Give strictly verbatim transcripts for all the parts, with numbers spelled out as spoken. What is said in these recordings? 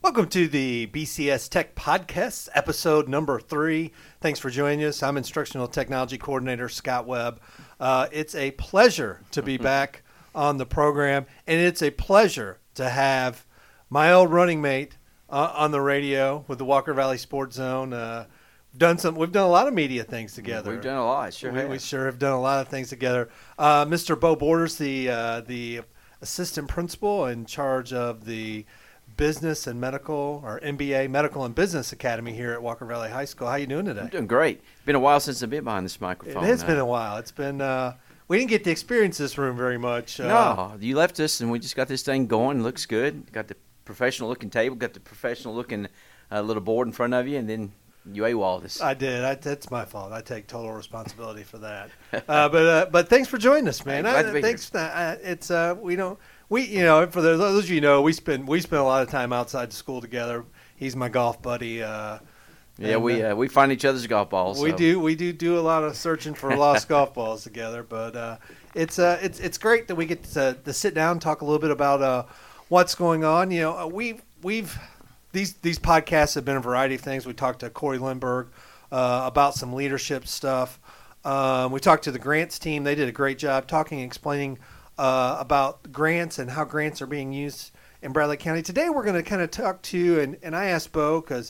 Welcome to the B C S Tech Podcast, episode number three. Thanks for joining us. I'm Instructional Technology Coordinator Scott Webb. Uh, it's a pleasure to be back on the program, and it's a pleasure to have my old running mate uh, on the radio with the Walker Valley Sports Zone. Uh, done some. We've done a lot of media things together. We've done a lot, sure. We, have. we sure have done a lot of things together. Uh, Mister Bo Borders, the uh, the assistant principal in charge of the Business and Medical, or M B A, Medical and Business Academy here at Walker Valley High School. How you doing today? I'm doing great. It's been a while since I've been behind this microphone. It has uh, been a while. It's been uh, we didn't get to experience this room very much. Uh, no, you left us, and we just got this thing going. Looks good. Got the professional-looking table. Got the professional-looking uh, little board in front of you, and then you AWOL'd us. I did. I, that's my fault. I take total responsibility for that. Uh, but uh, but thanks for joining us, man. Hey, glad I, to be thanks. Uh, it's uh, we don't. We, you know, for those of you know, we spend we spend a lot of time outside the school together. He's my golf buddy. Uh, yeah, and, we uh, uh, we find each other's golf balls. We so. do we do do a lot of searching for lost golf balls together. But uh, it's uh, it's it's great that we get to, to sit down and talk a little bit about uh, what's going on. You know, we we've these these podcasts have been a variety of things. We talked to Corey Lindbergh uh, about some leadership stuff. Um, we talked to the grants team. They did a great job talking and explaining Uh, about grants and how grants are being used in Bradley County. Today we're going to kind of talk to, and, and I asked Bo because,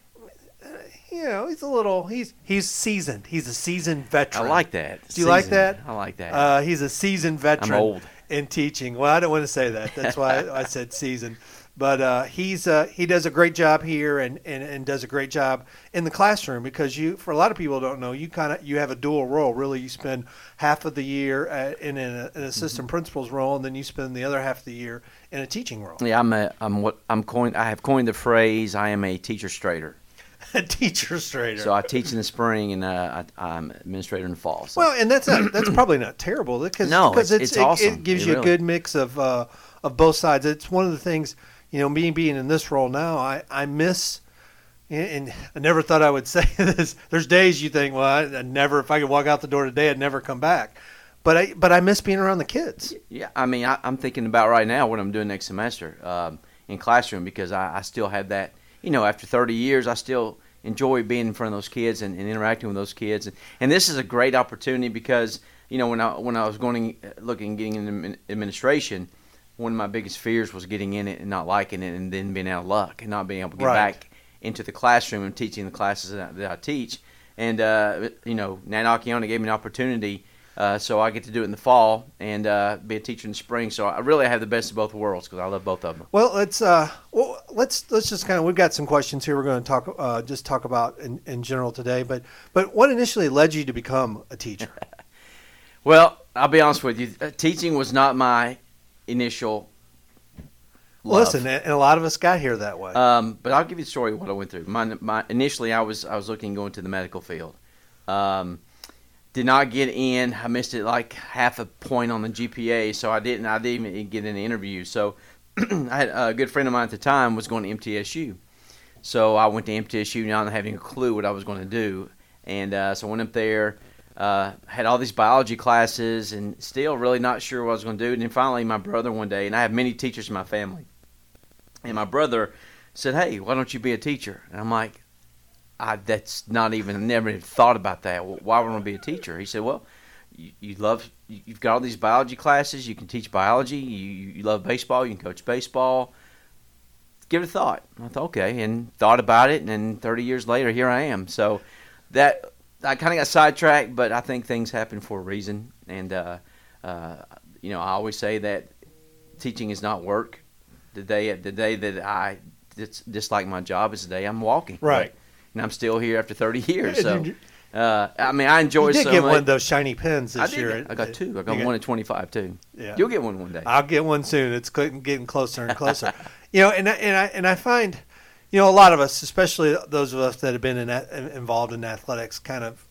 uh, you know, he's a little, he's he's seasoned. He's a seasoned veteran. I like that. Do you like that? I like that. Uh, he's a seasoned veteran. I'm old. In teaching. Well, I don't want to say that. That's why I, I said seasoned. But uh, he's uh, he does a great job here and, and, and does a great job in the classroom because you, for a lot of people who don't know, you kind of you have a dual role. Really, you spend half of the year at, in an, an assistant mm-hmm. principal's role, and then you spend the other half of the year in a teaching role. Yeah, I'm a I'm what I'm coined. I have coined the phrase. I am a teacher straighter. A teacher straighter. So I teach in the spring and uh, I, I'm administrator in the fall. So. Well, and that's not, that's probably not terrible because no, because it's, it's, it's it, awesome. It gives it you really. a good mix of uh, of both sides. It's one of the things. You know, me being in this role now, I, I miss, and I never thought I would say this. There's days you think, well, I, I never, if I could walk out the door today, I'd never come back. But I, but I miss being around the kids. Yeah, I mean, I, I'm thinking about right now what I'm doing next semester um, in classroom because I, I still have that, you know, after thirty years, I still enjoy being in front of those kids and, and interacting with those kids. And, and this is a great opportunity because, you know, when I when I was going looking getting into administration, one of my biggest fears was getting in it and not liking it and then being out of luck and not being able to get right. back into the classroom and teaching the classes that I, that I teach. And, uh, you know, Nat Acciona gave me an opportunity, uh, so I get to do it in the fall and uh, be a teacher in the spring. So I really have the best of both worlds because I love both of them. Well, let's uh, well, let's let's just kind of we've got some questions here. We're going to talk uh, just talk about in, in general today. But but what initially led you to become a teacher? Well, I'll be honest with you. Uh, teaching was not my initial love. Listen, and a lot of us got here that way. Um, but I'll give you the story of what I went through. My, my initially, I was I was looking to go into the medical field. Um, did not get in. I missed it like half a point on the G P A, so I didn't. I didn't even get in the interview. So I had a good friend of mine at the time was going to M T S U. So I went to M T S U not having a clue what I was going to do, and uh, so I went up there. Uh, had all these biology classes and still really not sure what I was going to do. And then finally my brother one day, and I have many teachers in my family, and my brother said, hey, why don't you be a teacher? And I'm like, I, that's not even, I never even thought about that. Why would I want to be a teacher? He said, well, you, you love, you've got all these biology classes. You can teach biology. You, you love baseball. You can coach baseball. Give it a thought. I thought, okay, and thought about it. And then thirty years later, here I am. So that, I kind of got sidetracked, but I think things happen for a reason. And, uh, uh, you know, I always say that teaching is not work. The day the day that I dis- dislike my job is the day I'm walking. Right. And I'm still here after thirty years. So, uh, I mean, I enjoy you did so get much. one of those shiny pens this I did year. get- I got two. I got You one at twenty-five, too. Yeah. You'll get one one day. I'll get one soon. It's cl- getting closer and closer. you know, and I- and I and I find, you know, a lot of us, especially those of us that have been in, involved in athletics, kind of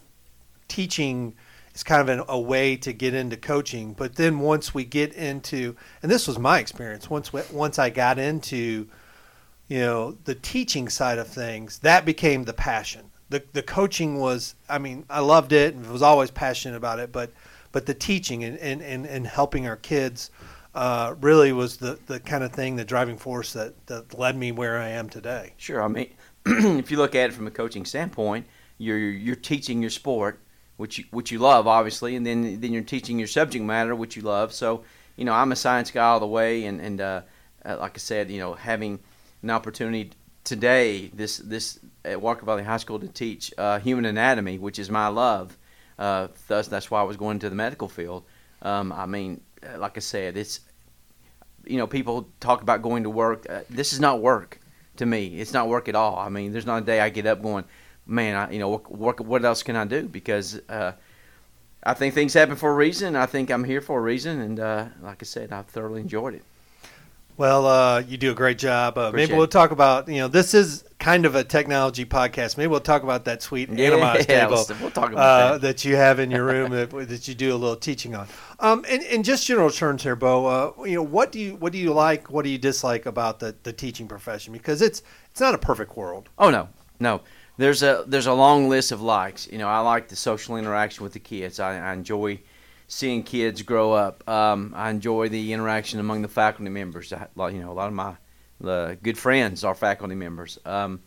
teaching is kind of an, a way to get into coaching. But then once we get into, and this was my experience, once we, once I got into, you know, the teaching side of things, that became the passion. The the coaching was, I mean, I loved it and was always passionate about it, but but the teaching and, and, and, and helping our kids uh, really was the, the kind of thing, the driving force that, that led me where I am today. Sure. I mean, if you look at it from a coaching standpoint, you're you're teaching your sport, which you, which you love, obviously, and then then you're teaching your subject matter, which you love. So, you know, I'm a science guy all the way, and and uh, uh, like I said, you know, having an opportunity today, this this at Walker Valley High School to teach uh, human anatomy, which is my love. Uh, thus, that's why I was going into the medical field. Um, I mean, like I said, it's, you know, people talk about going to work. Uh, this is not work to me. It's not work at all. I mean, there's not a day I get up going, man, I, you know, what, what, what else can I do? Because uh, I think things happen for a reason. I think I'm here for a reason. And uh, like I said, I've thoroughly enjoyed it. Well, uh, you do a great job. Uh, maybe we'll it. talk about, you know, this is kind of a technology podcast. Maybe we'll talk about that sweet Yeah, Animas yeah, table we'll, we'll talk about uh, that. that you have in your room that, that you do a little teaching on. Um, in, in just general terms here, Bo, uh, you know, what do you what do you like, what do you dislike about the, the teaching profession? Because it's it's not a perfect world. Oh no, no. There's a there's a long list of likes. You know, I like the social interaction with the kids. I, I enjoy seeing kids grow up. Um, I enjoy the interaction among the faculty members. I, you know, a lot of my uh, good friends are faculty members. Um,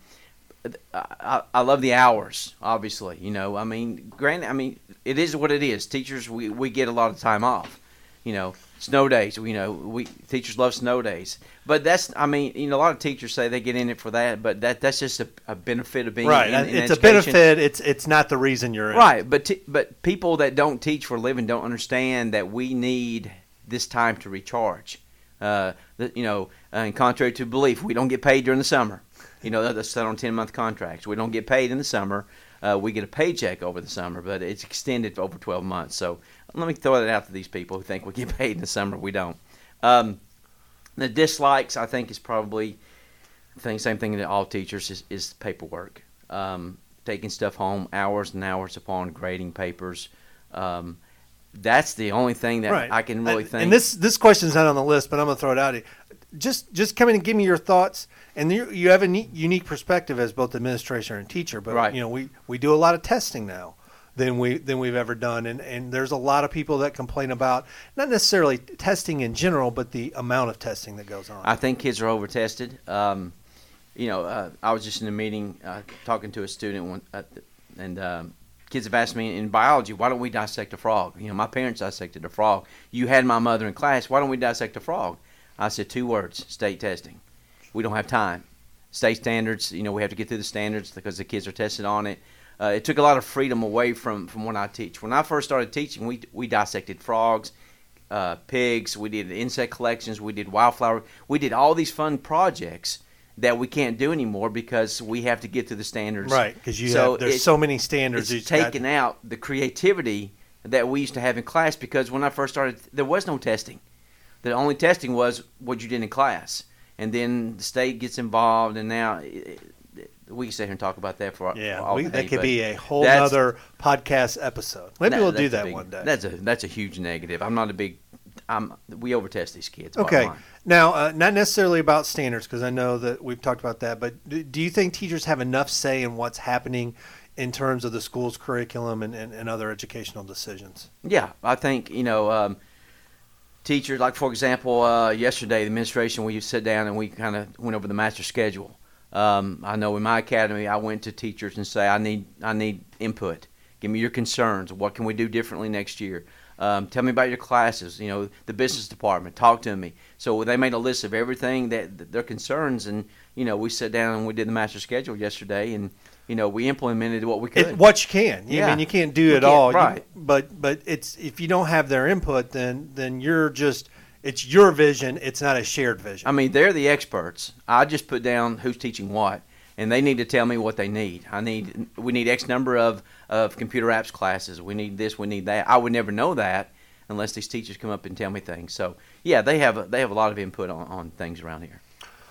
I, I love the hours, obviously. You know, I mean, granted, I mean, it is what it is. Teachers, we, we get a lot of time off. You know, snow days. You know, we teachers love snow days. But that's, I mean, you know, a lot of teachers say they get in it for that, but that that's just a, a benefit of being right. in, in it's education. a benefit. It's it's not the reason you're in. Right, but t- but people that don't teach for a living don't understand that we need this time to recharge. Uh, the, you know, uh, and contrary to belief, we don't get paid during the summer. You know, that's set on ten-month contracts. We don't get paid in the summer. Uh, we get a paycheck over the summer, but it's extended over twelve months. So let me throw that out to these people who think we get paid in the summer. We don't. Um, the dislikes, I think, is probably I think same thing that all teachers is, is paperwork. Um, taking stuff home, hours and hours upon grading papers. Um, that's the only thing that right. I can really and, think. And this this question's not on the list, but I'm going to throw it out here. Just just come in and give me your thoughts. And you, you have a neat, unique perspective as both administrator and teacher. But right. you know, we, we do a lot of testing now than we than we've ever done, and and there's a lot of people that complain about not necessarily testing in general, but the amount of testing that goes on. I think kids are over tested. Um, you know, uh, I was just in a meeting uh, talking to a student, one, uh, and um, kids have asked me in biology, why don't we dissect a frog? You know, my parents dissected a frog. You had my mother in class. Why don't we dissect a frog? I said two words: state testing. We don't have time. State standards, you know, we have to get through the standards because the kids are tested on it. Uh, it took a lot of freedom away from, from when I teach. When I first started teaching, we we dissected frogs, uh, pigs, we did insect collections, we did wildflower. We did all these fun projects that we can't do anymore because we have to get through the standards. Right, because you so have, there's it, so many standards. It's taken out the creativity that we used to have in class because when I first started, there was no testing. The only testing was what you did in class. And then the state gets involved, and now it, it, we can sit here and talk about that for yeah, all we, day. that could be a whole other podcast episode. Maybe that, we'll do that big, one day. That's a that's a huge negative. I'm not a big. I'm we overtest these kids. Okay, now uh, not necessarily about standards because I know that we've talked about that. But do, do you think teachers have enough say in what's happening in terms of the school's curriculum and, and, and other educational decisions? Yeah, I think you know. Um, Teachers, like for example, uh, yesterday the administration, we sat down and we kind of went over the master schedule. Um, I know in my academy, I went to teachers and say, I need, I need input. Give me your concerns. What can we do differently next year? Um, tell me about your classes. You know, the business department. Talk to me. So they made a list of everything that, that their concerns, and you know, we sat down and we did the master schedule yesterday, and you know, we implemented what we could. It, what you can. Yeah. I mean, you can't do You it can't, all. right. You, but but it's if you don't have their input, then then you're just it's your vision. It's not a shared vision. I mean, they're the experts. I just put down who's teaching what, and they need to tell me what they need. I need we need X number of of computer apps classes. We need this. We need that. I would never know that unless these teachers come up and tell me things. So yeah, they have a, they have a lot of input on, on things around here.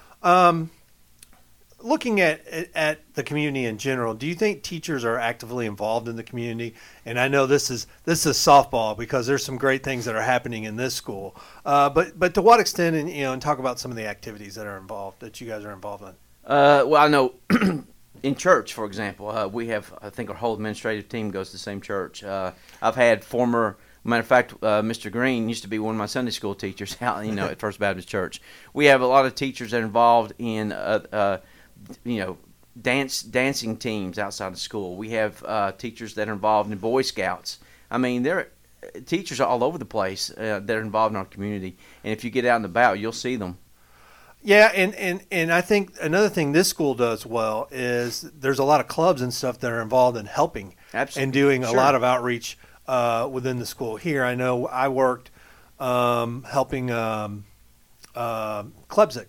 Um. Looking at at the community in general, do you think teachers are actively involved in the community? And I know this is this is softball because there's some great things that are happening in this school. Uh, but but to what extent, and you know, and talk about some of the activities that are involved that you guys are involved in. Uh, well, I know in church, for example, uh, we have I think our whole administrative team goes to the same church. Uh, I've had former Matter of fact, uh, Mister Green used to be one of my Sunday school teachers out, you know, at First Baptist Church. We have a lot of teachers that are involved in, uh, uh, you know, dance dancing teams outside of school. We have uh, teachers that are involved in Boy Scouts. I mean, there are teachers all over the place uh, that are involved in our community. And if you get out and about, you'll see them. Yeah, and, and, and I think another thing this school does well is there's a lot of clubs and stuff that are involved in helping Absolutely. and doing a Sure. lot of outreach uh, within the school. Here, I know I worked um, helping um, uh, Klebsick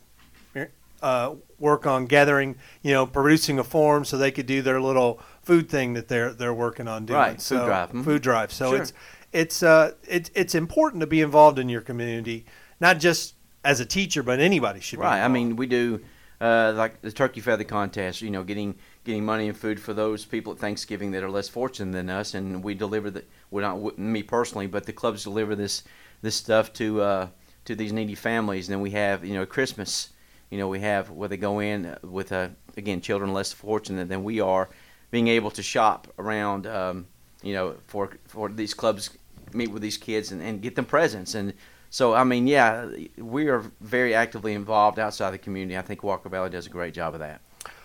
uh, work on gathering, you know, producing a form so they could do their little food thing that they're they're working on doing. Right, so, food drive. Mm-hmm. Food drive. So Sure. it's it's uh it's it's important to be involved in your community, not just as a teacher, but anybody should be Right. I involved. mean, we do uh, like the turkey feather contest. You know, getting getting money and food for those people at Thanksgiving that are less fortunate than us, and we deliver the. Well, not me personally, but the clubs deliver this this stuff to uh, to these needy families. And then we have, you know, Christmas. You know, we have where they go in with uh, again children less fortunate than we are, being able to shop around. Um, you know, for for these clubs, meet with these kids and, and get them presents. And so, I mean, yeah, we are very actively involved outside the community. I think Walker Valley does a great job of that.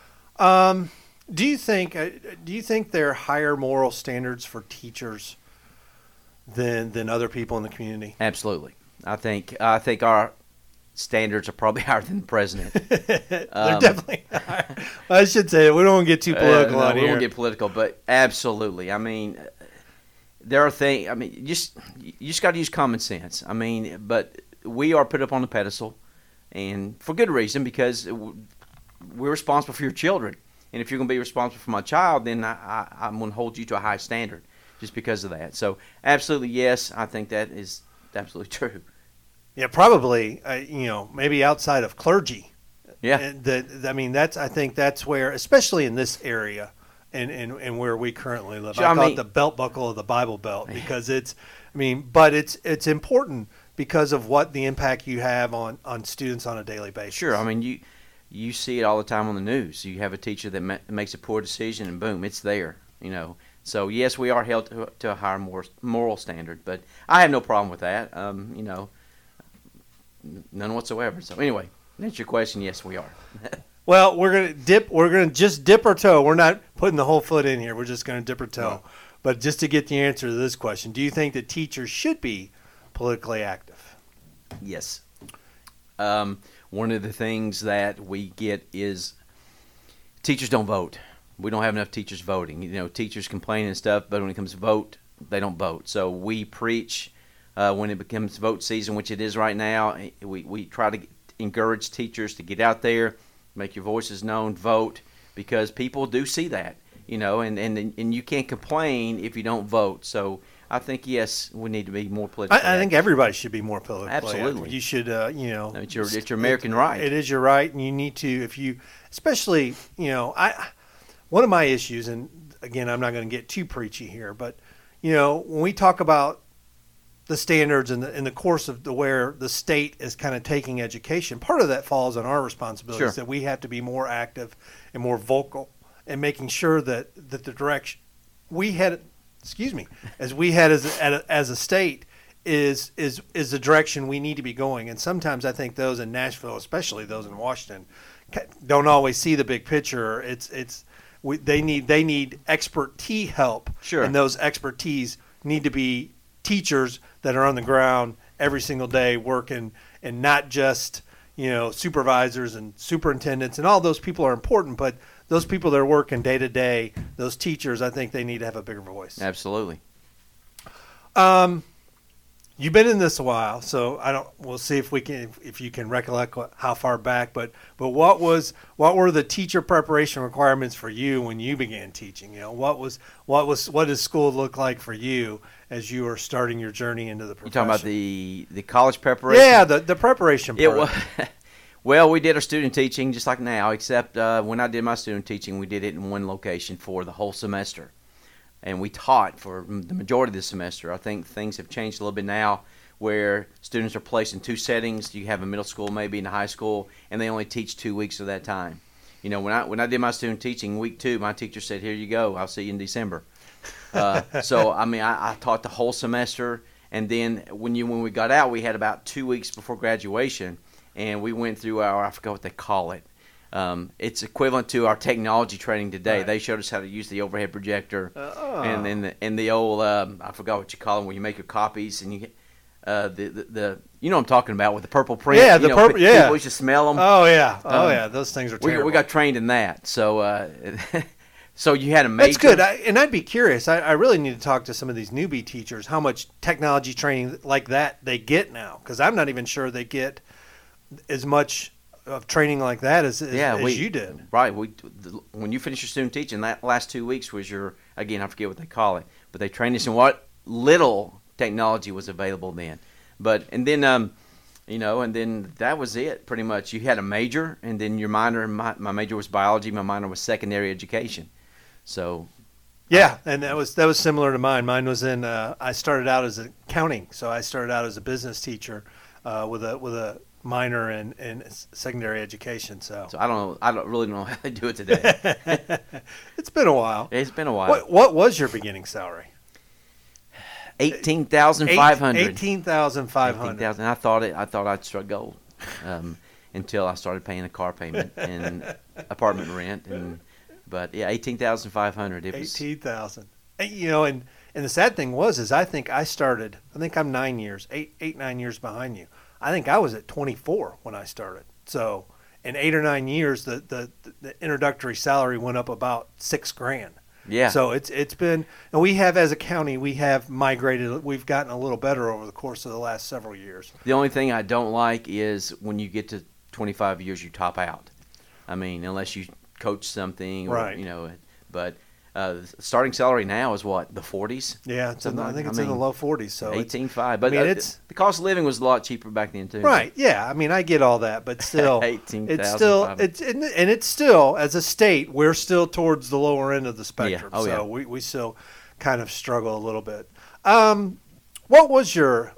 Um, do you think uh, do you think there are higher moral standards for teachers than than other people in the community? Absolutely. I think I think our standards are probably higher than the president. They're Um, definitely higher. I should say it. We don't want to get too political uh, no, on we here. won't get political, but absolutely. I mean, there are things. I mean, you just you just got to use common sense. I mean, but we are put up on the pedestal, and for good reason, because we're responsible for your children. And if you're going to be responsible for my child, then I, I, I'm going to hold you to a high standard just because of that. So, absolutely, yes, I think that is absolutely true. Yeah, probably. Uh, you know, maybe outside of clergy. Yeah. And that I mean, that's I think that's where, especially in this area, and and, and where we currently live, Sure, I I call mean- it the belt buckle of the Bible Belt because it's. I mean, but it's it's important because of what the impact you have on, on students on a daily basis. Sure. I mean, you you see it all the time on the news. You have a teacher that ma- makes a poor decision, and boom, it's there. You know. So yes, we are held to, to a higher moral, moral standard, but I have no problem with that. Um, you know, n- none whatsoever. So anyway, to answer your question, yes, we are. Well, we're gonna dip. We're gonna just dip our toe. We're not putting the whole foot in here. We're just gonna dip our toe. No. But just to get the answer to this question, do you think that teachers should be politically active? Yes. Um, one of the things that we get is teachers don't vote. We don't have enough teachers voting. You know, teachers complain and stuff, but when it comes to vote, they don't vote. So we preach uh, when it becomes vote season, which it is right now. We, we try to encourage teachers to get out there, make your voices known, vote, because people do see that, you know, and, and, and you can't complain if you don't vote. So I think, yes, we need to be more politically I, I think active. everybody should be more politically Absolutely. active. You should, uh, you know, It's your, it's your American right. It is your right, and you need to, if you, especially, you know, I, one of my issues, and again, I'm not going to get too preachy here, but you know, when we talk about the standards and the in the course of the where the state is kind of taking education, part of that falls on our responsibilities Sure. that we have to be more active and more vocal and making sure that that the direction we had, excuse me, as we had as a, as a state is is is the direction we need to be going. And sometimes I think those in Nashville, especially those in Washington, don't always see the big picture. It's it's we, they need they need expertise help, Sure. and those expertise need to be teachers that are on the ground every single day working, and not just you know supervisors and superintendents, and all those people are important, but those people that are working day to day, those teachers, I think they need to have a bigger voice. Absolutely. Um, you've been in this a while, so I don't. We'll see if we can, if you can recollect what, how far back. But but what was what were the teacher preparation requirements for you when you began teaching? You know, what was what was what does school look like for you as you were starting your journey into the You profession? talking about the the college preparation? yeah, the the preparation part. It was. Well, we did our student teaching just like now, except uh, when I did my student teaching, we did it in one location for the whole semester. And we taught for the majority of the semester. I think things have changed a little bit now where students are placed in two settings. You have a middle school, maybe in a high school, and they only teach two weeks of that time. You know, when I when I did my student teaching, week two, my teacher said, here you go, I'll see you in December. Uh, so, I mean, I, I taught the whole semester, And then when you when we got out, we had about two weeks before graduation, and we went through our, I forgot what they call it. Um, it's equivalent to our technology training today. Right. They showed us how to use the overhead projector, Oh. and then the, and the old um, I forgot what you call them, where you make your copies and you get uh, the, the the you know what I'm talking about with the purple print. Yeah, You the know, purple- pe- yeah. People used to smell them. Oh yeah, oh Um, yeah, those things are we terrible. we got trained in that. So uh, so you had a major. That's good, I, and I'd be curious. I, I really need to talk to some of these newbie teachers how much technology training like that they get now, because I'm not even sure they get as much of training like that as, as, Yeah, as we, you did. Right. We the, when you finish your student teaching, that last two weeks was your, again, I forget what they call it, but they trained us in what little technology was available then. But and then um, you know, and then that was it pretty much. You had a major, and then your minor. My, my major was biology. My minor was secondary education. So Yeah, and that was that was similar to mine. Mine was in. Uh, I started out as accounting, so I started out as a business teacher uh, with a with a minor in, in secondary education. So, so I don't know. I don't really know how they do it today. it's been a while. It's been a while. What what was your beginning salary? Eighteen thousand five hundred. Eighteen thousand five hundred. I thought it. I thought I'd struck gold um, until I started paying a car payment and apartment rent, and but yeah, eighteen thousand five hundred. It was Eighteen thousand. You know, and and the sad thing was, is I think I started. I think I'm nine years, eight eight nine years behind you. I think I was at twenty-four when I started. So in eight or nine years, the the, the introductory salary went up about six grand. Yeah. So it's it's been, and we have as a county, we have migrated. We've gotten a little better over the course of the last several years. The only thing I don't like is when you get to twenty-five years, you top out. I mean, unless you coach something, or, Right. you know. But uh, starting salary now is what, the forties? Yeah, it's in the, I think I it's in the mean, low forties. So it's, Eighteen five. But I mean, uh, it's- the cost of living was a lot cheaper back then too. right. Yeah, I mean, I get all that, but still, Eighteen it's thousand. still it's and, and it's still, as a state, we're still towards the lower end of the spectrum. Oh, so yeah. we we still kind of struggle a little bit. Um, what was your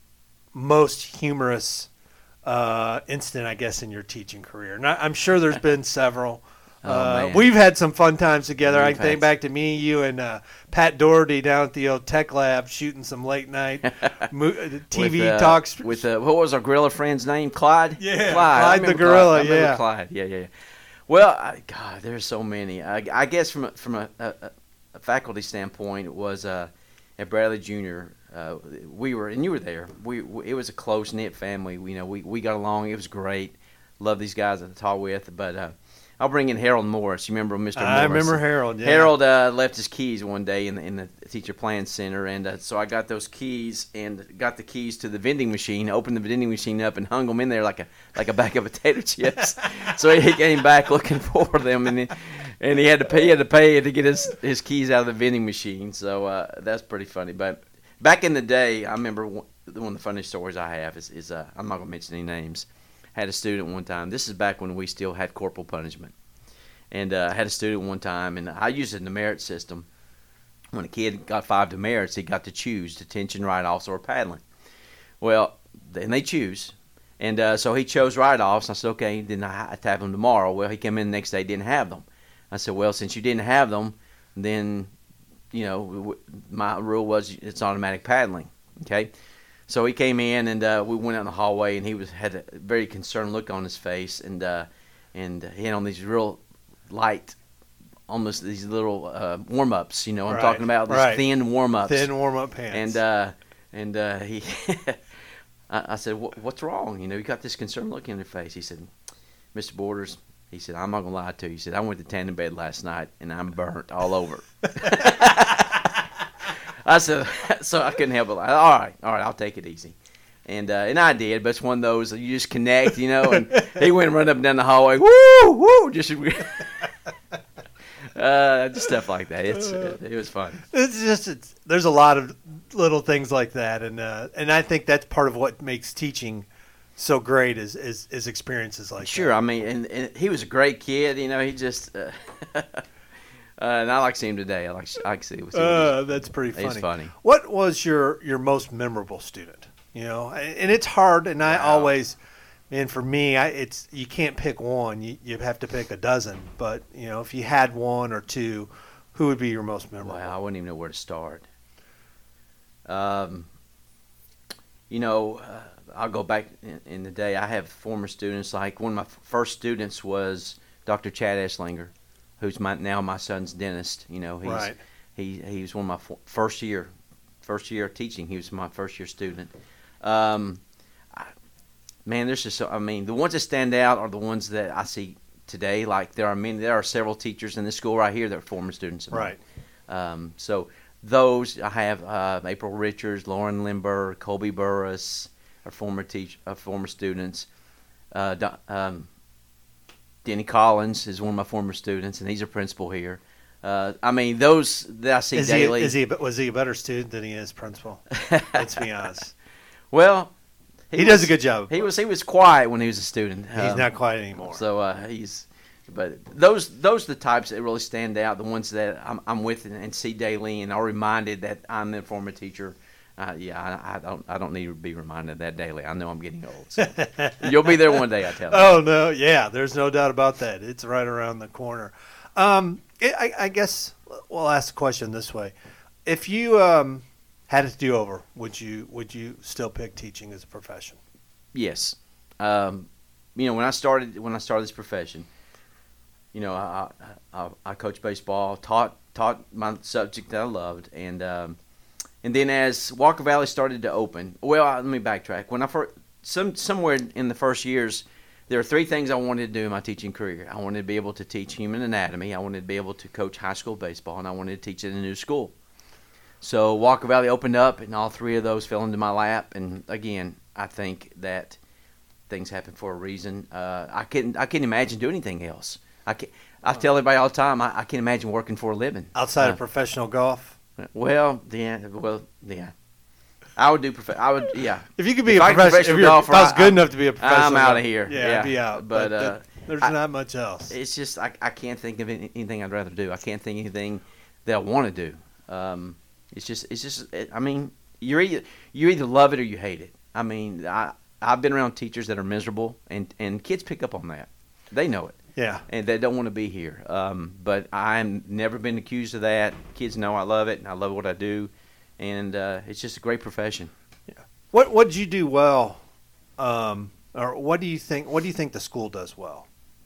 most humorous uh, incident, I guess, in your teaching career? And I, I'm sure there's been several. Oh, uh, man. we've had some fun times together. I We've can think had- back to me, you, and uh, Pat Doherty down at the old tech lab shooting some late night mo- T V with, uh, talks. with uh, what was our gorilla friend's name? Clyde. Yeah, Clyde, I Clyde the remember gorilla, Clyde. I remember yeah. Clyde. Yeah, yeah. yeah. Well, I, God, there's so many. I, I guess from a, from a, a, a faculty standpoint, it was uh, at Bradley Junior Uh, we were, and you were there. We, we it was a close knit family. We, you know, we, we got along. It was great. Love these guys I taught with, but. Uh, I'll bring in Harold Morris. You remember Mister Morris? I remember Harold. Yeah. Harold uh, left his keys one day in the, in the teacher plan center, and uh, so I got those keys and got the keys to the vending machine, opened the vending machine up, and hung them in there like a like a bag of potato chips. So he came back looking for them, and he, and he had to pay he had to pay to get his, his keys out of the vending machine. So uh, that's pretty funny. But back in the day, I remember one, one of the funny stories I have is, is uh, I'm not gonna mention any names. Had a student one time. This is back when we still had corporal punishment. And uh, I had a student one time, and I used a demerit system. When a kid got five demerits, he got to choose detention, write-offs, or paddling. Well, then they choose. And uh, so he chose write-offs. I said, okay, then I have to have them tomorrow. Well, he came in the next day, didn't have them. I said, well, since you didn't have them, then, you know, my rule was it's automatic paddling, okay? So he came in, and uh, we went out in the hallway, and he was had a very concerned look on his face, and uh, and he had on these real light, almost these little uh, warm-ups, you know what Right, I'm talking about, these right. thin warm-ups. Thin warm-up pants. And uh, and uh, he, I, I said, what's wrong? You know, you got this concerned look in your face. He said, Mister Borders, he said, I'm not going to lie to you. He said, I went to tanning bed last night, and I'm burnt all over. I said, so I couldn't help it. Like, all right, all right, I'll take it easy. And uh, and I did, but it's one of those you just connect, you know. And he went and run up and down the hallway, woo, woo, just uh, just stuff like that. It's it, it was fun. It's just it's, there's a lot of little things like that, and uh, and I think that's part of what makes teaching so great is is, is experiences like Sure, that. I mean, and, and he was a great kid, you know. He just, uh, uh, and I like to see him today. I like I like to see him. Uh, that's pretty funny. He's funny. What was your your most memorable student? You know, and it's hard, and I Wow. always, and for me, I, it's you can't pick one. You you have to pick a dozen. But you know, if you had one or two, who would be your most memorable? Wow, I wouldn't even know where to start. Um, you know, uh, I'll go back in, in the day. I have former students, like one of my f- first students was Doctor Chad Esslinger, who's my now my son's dentist. You know, he's Right. he he was one of my f- first year first year of teaching. He was my first year student. Um, I, man, there's just so, I mean, the ones that stand out are the ones that I see today. Like there are many, there are several teachers in this school right here that are former students of mine. Right. Um, so those I have uh, April Richards, Lauren Limber, Colby Burris are former teach, uh, former students. Uh, Do- um, Denny Collins is one of my former students, and he's a principal here. Uh, I mean, those that I see Is daily. he, is he, was he a better student than he is principal? Let's be honest. Well, He, was- does a good job. He was he was quiet when he was a student. He's Um, not quiet anymore. So uh, he's, but those those are the types that really stand out. The ones that I'm, I'm with and, and see daily, and are reminded that I'm the former teacher. Uh, yeah, I, I don't I don't need to be reminded of that daily. I know I'm getting old. So. You'll be there one day, I tell you. Oh no, yeah, there's no doubt about that. It's right around the corner. Um, it, I, I guess we'll ask the question this way: if you um, had it to do over, would you would you still pick teaching as a profession? Yes. Um, you know, when I started when I started this profession, you know, I I, I, I coached baseball, taught taught my subject that I loved, and um, and then as Walker Valley started to open, well, let me backtrack. When I first some somewhere in the first years, there are three things I wanted to do in my teaching career. I wanted to be able to teach human anatomy. I wanted to be able to coach high school baseball, and I wanted to teach in a new school. So Walker Valley opened up, and all three of those fell into my lap. And again, I think that things happen for a reason. Uh, I couldn't I couldn't imagine doing anything else. I can I tell everybody all the time I, I can't imagine working for a living Outside Uh, of professional golf, Well, yeah, well, yeah. I would do prof- I would, yeah. if you could be If a I could professional, professional if, you're, golfer, if I was I- good I'm- enough to be a professional, I'm outta golfer, here. Yeah, Yeah. I'd be out. But, But, uh, th- there's I- not much else. It's just I, I can't think of any- anything I'd rather do. I can't think of anything that I want to do. Um, it's just it's just it, I mean you're either you either love it or you hate it. I mean I I've been around teachers that are miserable, and and kids pick up on that. They know it. Yeah. And they don't want to be here. Um, but I've never been accused of that. Kids know I love it, and I love what I do, and uh, it's just a great profession. What what did you do well, um, or what do you think? What do you think the school does well?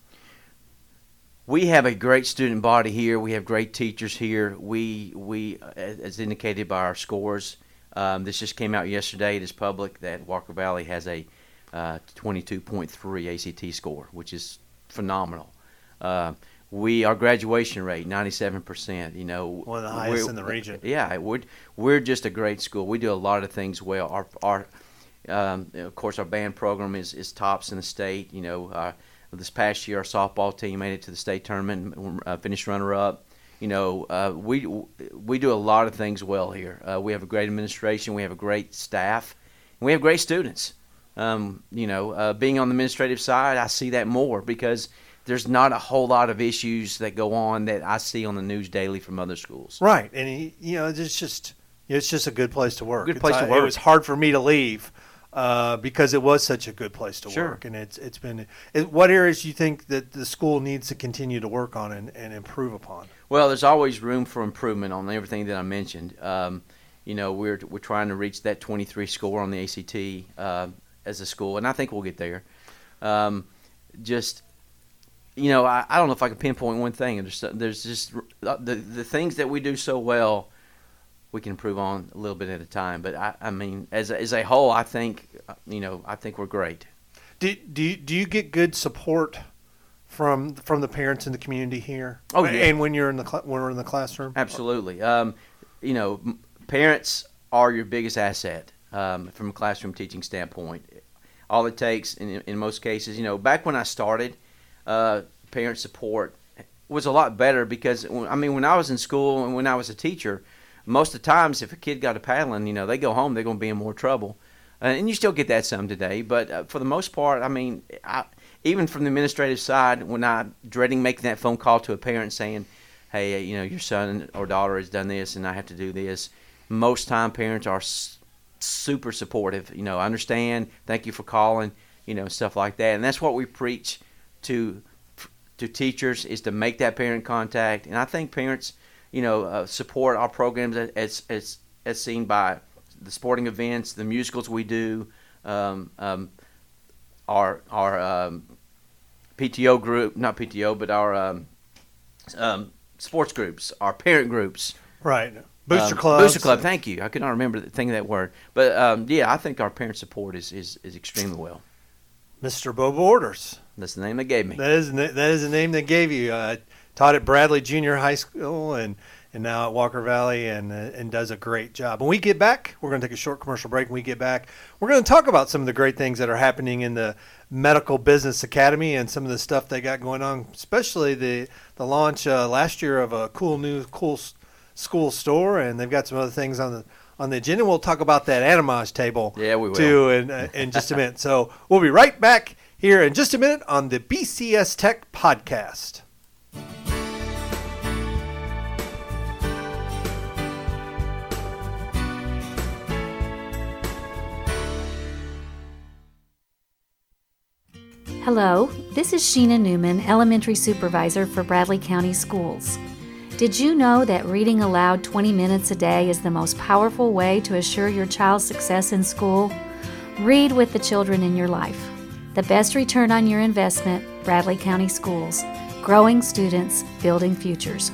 We have a great student body here. We have great teachers here. We we as indicated by our scores, um, this just came out yesterday. It is public that Walker Valley has a uh, twenty-two point three A C T score, which is phenomenal. Uh, we our graduation rate ninety-seven percent. You know, One of the highest we're- in the region. Yeah, we're we're just a great school. We do a lot of things well. Our our um, of course our band program is, is tops in the state. You know, uh, this past year our softball team made it to the state tournament, uh, finished runner up. You know, uh, we we do a lot of things well here. Uh, we have a great administration. We have a great staff. And we have great students. Um, you know, uh, being on the administrative side, I see that more because there's not a whole lot of issues that go on that I see on the news daily from other schools. Right, and he, you know, it's just it's just a good place to work. Good It's- place to I- work. It was hard for me to leave uh, because it was such a good place to Sure. work, and it's it's been. It, what areas do you think that the school needs to continue to work on and, and improve upon? Well, there's always room for improvement on everything that I mentioned. Um, you know, we're we're trying to reach that twenty-three score on the A C T uh, as a school, and I think we'll get there. Um, just, you know, I, I don't know if I can pinpoint one thing. There's there's just uh, the the things that we do so well, we can improve on a little bit at a time. But I, I mean, as a, as a whole, I think, you know, I think we're great. Do do you, do you get good support from from the parents in the community here? Oh, yeah. And when you're in the cl- when we're in the classroom, Absolutely. Um, you know, m- parents are your biggest asset um, from a classroom teaching standpoint. All it takes, in, in most cases, you know, back when I started, uh, parent support was a lot better because, when- I mean, when I was in school and when I was a teacher, most of the times if a kid got a paddling, you know, they go home, they're going to be in more trouble. Uh, and you still get that some today. But uh, for the most part, I mean, I, even from the administrative side, when I'm dreading making that phone call to a parent saying, hey, you know, your son or daughter has done this and I have to do this, most time parents are s- super supportive. You know, understand, thank you for calling, you know, stuff like that. And that's what we preach to to teachers is to make that parent contact. And I think parents, you know, uh, support our programs as, as, as seen by the sporting events, the musicals we do, um, um, our our um, P T O group, not P T O, but our um, um, sports groups, our parent groups. Right. Booster um, clubs. Booster club. Thank you. I could not remember the thing of that word, but um, yeah, I think our parent support is, is, is extremely well. Mister Bo Borders. That's the name they gave me. That is that is the name they gave you. Uh, taught at Bradley Junior High School and, and now at Walker Valley and uh, and does a great job. When we get back, we're going to take a short commercial break. When we get back, we're going to talk about some of the great things that are happening in the Medical Business Academy and some of the stuff they got going on, especially the the launch uh, last year of a cool new cool school store, and they've got some other things on the on the agenda. We'll talk about that Animage table yeah, we will. too in, uh, in just a minute. So we'll be right back here in just a minute on the B C S Tech Podcast. Hello, this is Sheena Newman, Elementary Supervisor for Bradley County Schools. Did you know that reading aloud twenty minutes a day is the most powerful way to assure your child's success in school? Read with the children in your life. The best return on your investment, Bradley County Schools. Growing students, building futures.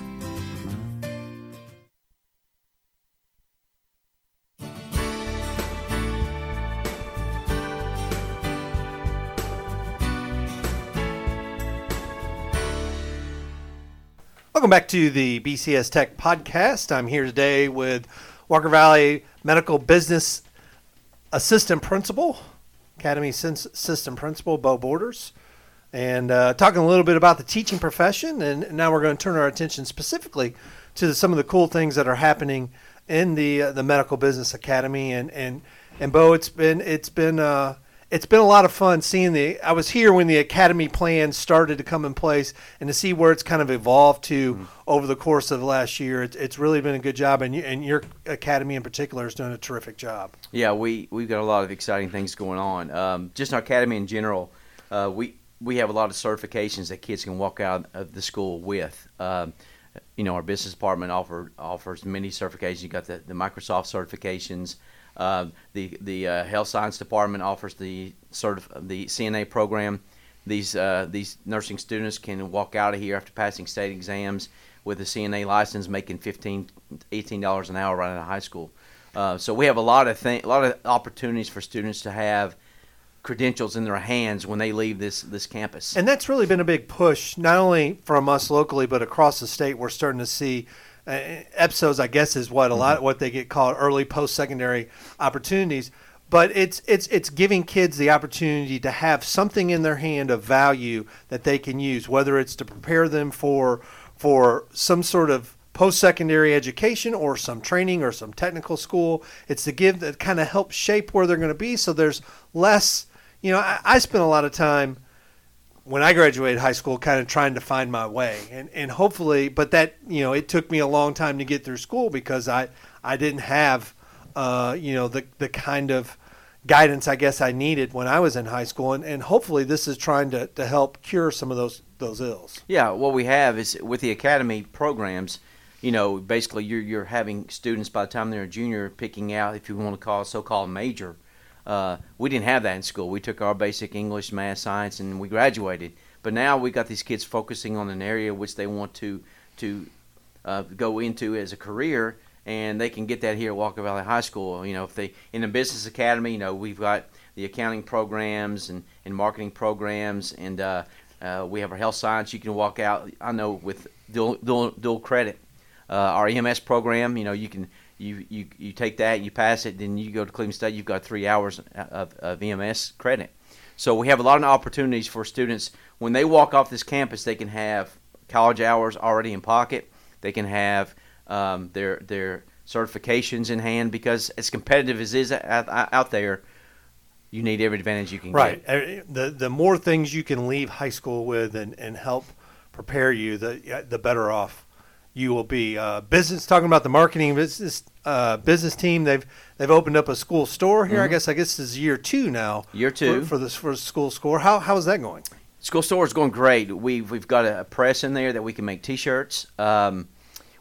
Welcome back to the B C S Tech Podcast. I'm here today with Walker Valley Medical Business Assistant Principal, Academy System Principal, Bo Borders, and uh, talking a little bit about the teaching profession. And now we're going to turn our attention specifically to some of the cool things that are happening in the uh, the Medical Business Academy. And and and Bo, it's been it's been uh, it's been a lot of fun seeing the. I was here when the academy plan started to come in place, and to see where it's kind of evolved to mm-hmm. over the course of the last year. It's, it's really been a good job, and you, and your academy in particular is doing a terrific job. Yeah, we we've got a lot of exciting things going on. Um, just our academy in general, uh, we we have a lot of certifications that kids can walk out of the school with. Um, you know, our business department offer offers many certifications. You got the, the Microsoft certifications. Uh, the the uh, health science department offers the certif- the C N A program. These uh, these nursing students can walk out of here after passing state exams with a C N A license, making fifteen, eighteen dollars an hour right out of high school. Uh, so we have a lot of th- a lot of opportunities for students to have credentials in their hands when they leave this this campus. And that's really been a big push, not only from us locally, but across the state. We're starting to see. Uh, E P S Os, I guess, is what a lot mm-hmm. what they get called early post-secondary opportunities. But it's it's it's giving kids the opportunity to have something in their hand of value that they can use, whether it's to prepare them for for some sort of post-secondary education or some training or some technical school. It's to give that kind of help shape where they're going to be. So there's less. You know, I, I spent a lot of time when I graduated high school, kind of trying to find my way, and and hopefully, but that, you know, it took me a long time to get through school because I I didn't have, uh, you know, the the kind of guidance I guess I needed when I was in high school, and, and hopefully this is trying to, to help cure some of those those ills. Yeah, what we have is with the academy programs, you know, basically you're you're having students by the time they're a junior picking out, if you want to call it so-called major. Uh, we didn't have that in school. We took our basic English, math, science, and we graduated. But now we got these kids focusing on an area which they want to to uh, go into as a career, and they can get that here at Walker Valley High School. You know, if they in the business academy, you know, we've got the accounting programs and, and marketing programs, and uh, uh, we have our health science. You can walk out. I know with dual dual, dual credit, uh, our E M S program. You know, you can. You, you you take that, you pass it, then you go to Cleveland State, you've got three hours of, of E M S credit. So we have a lot of opportunities for students. When they walk off this campus, they can have college hours already in pocket. They can have um, their their certifications in hand, because as competitive as it is out, out there, you need every advantage you can right. get. Right. The, the more things you can leave high school with and, and help prepare you, the the better off you will be. Uh, business, talking about the marketing business uh, business team, they've they've opened up a school store here. Mm-hmm. I guess I guess this is year two now. Year two for, for this for the school store. How how is that going? School store is going great. We've we've got a press in there that we can make T-shirts. Um,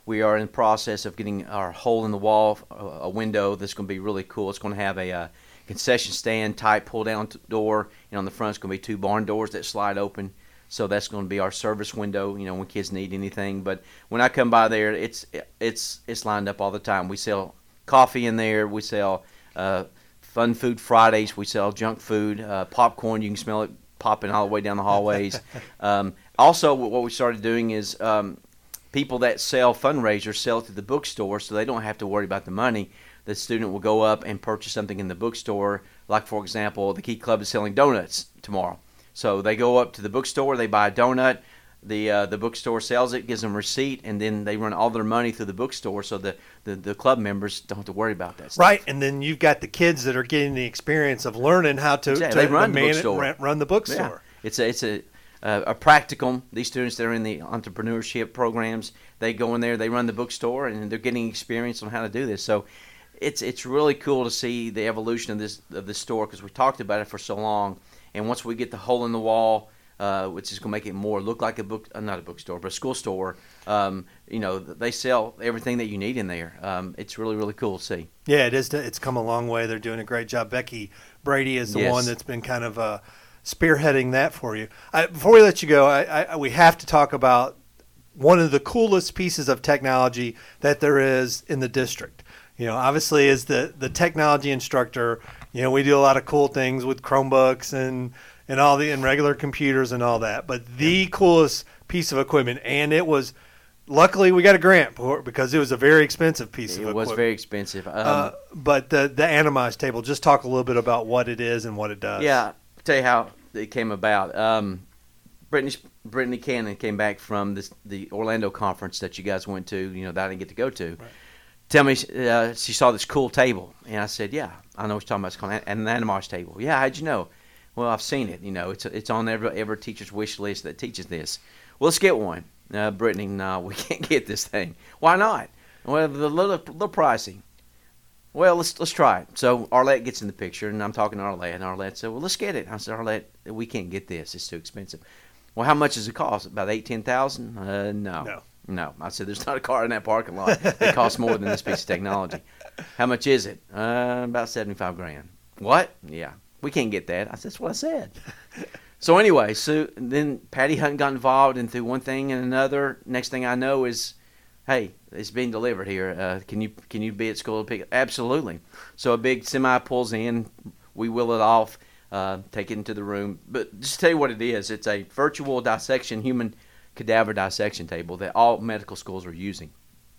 We are in the process of getting our hole in the wall, uh, a window that's going to be really cool. It's going to have a uh, concession stand type pull down door, and on the front it's going to be two barn doors that slide open. So that's going to be our service window, you know, when kids need anything. But when I come by there, it's it's it's lined up all the time. We sell coffee in there. We sell uh, Fun Food Fridays. We sell junk food, uh, popcorn. You can smell it popping all the way down the hallways. um, also, what we started doing is um, people that sell fundraisers sell it to the bookstore, so they don't have to worry about the money. The student will go up and purchase something in the bookstore. Like, for example, the Key Club is selling donuts tomorrow. So they go up to the bookstore, they buy a donut, the uh, the bookstore sells it, gives them a receipt, and then they run all their money through the bookstore, so the, the, the club members don't have to worry about that stuff. Right, and then you've got the kids that are getting the experience of learning how to, exactly. to they run, man the bookstore. It, run the bookstore. Yeah. It's a, it's a, uh, a practicum. These students that are in the entrepreneurship programs, they go in there, they run the bookstore, and they're getting experience on how to do this. So it's it's really cool to see the evolution of this of this store, because we talked about it for so long. And once we get the hole in the wall, uh, which is going to make it more look like a book, uh, not a bookstore, but a school store, um, you know, they sell everything that you need in there. Um, it's really, really cool to see. Yeah, it is. It's come a long way. They're doing a great job. Becky Brady is the yes. one that's been kind of uh, spearheading that for you. I, before we let you go, I, I, we have to talk about one of the coolest pieces of technology that there is in the district. You know, obviously, as the, the technology instructor, you know, we do a lot of cool things with Chromebooks and, and all the and regular computers and all that. But the coolest piece of equipment, and it was, luckily we got a grant for it because it was a very expensive piece it of equipment. It was very expensive. Um, uh, but the the Atomized table, just talk a little bit about what it is and what it does. Yeah, I'll tell you how it came about. Um, Brittany Brittany Cannon came back from this, the Orlando conference that you guys went to, you know, that I didn't get to go to. Right. Tell me, uh, she saw this cool table, and I said, "Yeah, I know what you're talking about. It's called an Atomized table." Yeah, how'd you know? Well, I've seen it. You know, it's it's on every every teacher's wish list that teaches this. Well, let's get one. Uh, Brittany, no, we can't get this thing. Why not? Well, the little little pricey. Well, let's let's try it. So Arlette gets in the picture, and I'm talking to Arlette, and Arlette said, "Well, let's get it." I said, "Arlette, we can't get this. It's too expensive." Well, how much does it cost? About eight, ten thousand? Uh, no. No. No, I said, there's not a car in that parking lot that costs more than this piece of technology. How much is it? Uh, about seventy-five grand. What? Yeah, we can't get that. I said, that's what I said. So anyway, so then Patty Hunt got involved, and through one thing and another, next thing I know is, hey, it's being delivered here. Uh, can you can you be at school to pick it? Absolutely. So a big semi pulls in, we wheel it off, uh, take it into the room. But just to tell you what it is, it's a virtual dissection human cadaver dissection table that all medical schools are using.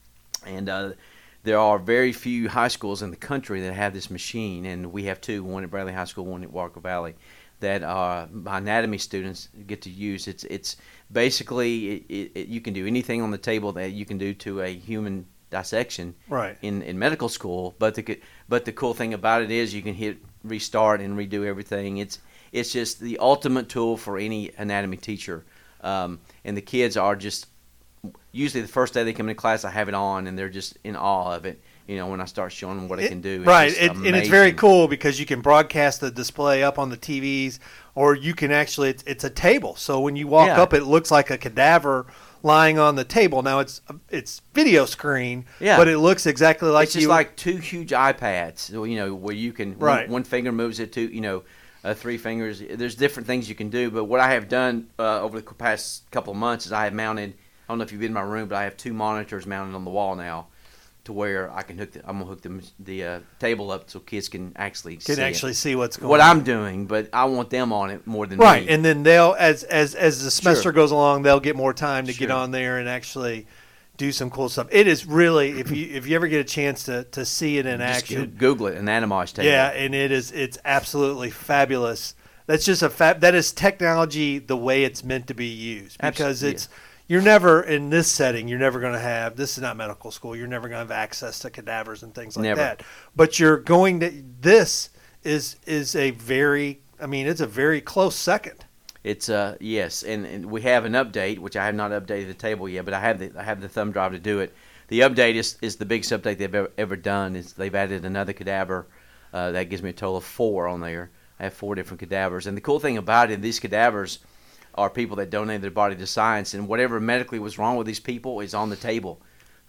And uh, there are very few high schools in the country that have this machine, and we have two, one at Bradley High School, one at Walker Valley, that uh, my anatomy students get to use. It's it's basically, it, it, it, you can do anything on the table that you can do to a human dissection right. in, in medical school, but the, but the cool thing about it is you can hit restart and redo everything. It's, it's just the ultimate tool for any anatomy teacher. Um, and the kids are just, usually the first day they come into class, I have it on, and they're just in awe of it, you know, when I start showing them what it, it can do. It's right, it, and it's very cool because you can broadcast the display up on the T Vs, or you can actually, it's, it's a table. So when you walk yeah. up, it looks like a cadaver lying on the table. Now, it's it's video screen, yeah. but it looks exactly like It's just you, like two huge iPads, you know, where you can, right. one, one finger moves it to, you know, Uh, three fingers. There's different things you can do, but what I have done uh, over the past couple of months is I have mounted, I don't know if you've been in my room, but I have two monitors mounted on the wall now to where I can hook the, I'm going to hook the, the uh, table up so kids can actually can see actually it. see what's going what on. What I'm doing, but I want them on it more than right. me. And then they'll, as, as, as the semester Sure. goes along, they'll get more time to Sure. get on there and actually do some cool stuff. It is really, if you if you ever get a chance to, to see it in Just action. Google it, an Atomized table. Yeah, and it is it's absolutely fabulous. That's just a fab. That is technology the way it's meant to be used, because Absolutely. it's you're never in this setting. You're never going to have. This is not medical school. You're never going to have access to cadavers and things like Never. that. But you're going to. This is is a very. I mean, it's a very close second. It's uh yes, and, and we have an update, which I have not updated the table yet, but I have the I have the thumb drive to do it. The update is is the biggest update they've ever, ever done. Is they've added another cadaver. Uh, that gives me a total of four on there. I have four different cadavers, and the cool thing about it, these cadavers are people that donated their body to science, and whatever medically was wrong with these people is on the table.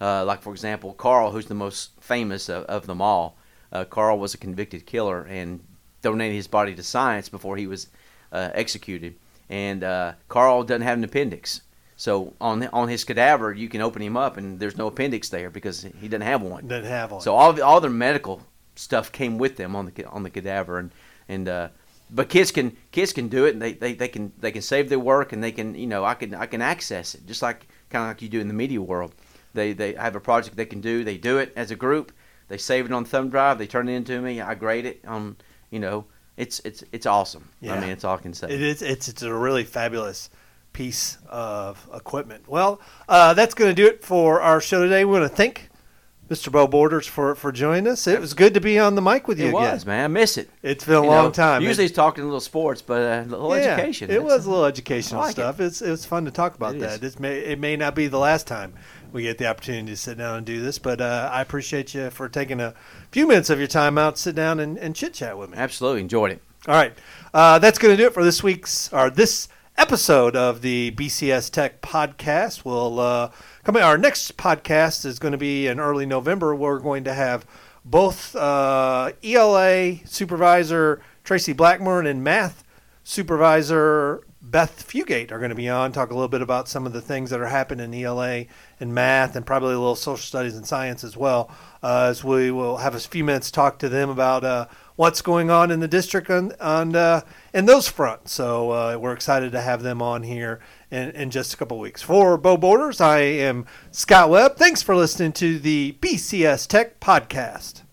Uh, like, for example, Carl, who's the most famous of, of them all. Uh, Carl was a convicted killer and donated his body to science before he was uh, executed. And uh, Carl doesn't have an appendix. So on on his cadaver, you can open him up, and there's no appendix there because he doesn't have one. Doesn't have one. So all the, all their medical stuff came with them on the on the cadaver, and and uh, but kids can kids can do it, and they, they, they can they can save their work, and they can you know I can I can access it just like kind of like you do in the media world. They they have a project they can do. They do it as a group. They save it on thumb drive. They turn it into me. I grade it on you know it's it's it's awesome. Yeah. I mean, it's all I can say. It is. It's it's a really fabulous piece of equipment. Well, uh, that's going to do it for our show today. We want to thank Mister Bo Borders for, for joining us. It was good to be on the mic with you it again. was, man. I miss it. It's been a You long know, time. Usually It- it's talking a little sports, but uh, a little yeah, education. It That's- was a little educational I like stuff. it. It's it was fun to talk about It that. is. It may it may not be the last time we get the opportunity to sit down and do this, but uh, I appreciate you for taking a few minutes of your time out, to sit down and, and chit chat with me. Absolutely enjoyed it. All right, uh, that's going to do it for this week's or this episode of the B C S Tech podcast. We'll uh, come. Our next podcast is going to be in early November. We're going to have both uh, E L A supervisor Tracy Blackmore and math supervisor Beth Fugate are going to be on, talk a little bit about some of the things that are happening in E L A and math, and probably a little social studies and science as well. Uh, as we will have a few minutes to talk to them about uh, what's going on in the district on, on uh, in those fronts. So uh, we're excited to have them on here in, in just a couple weeks. For Bo Borders, I am Scott Webb. Thanks for listening to the B C S Tech podcast.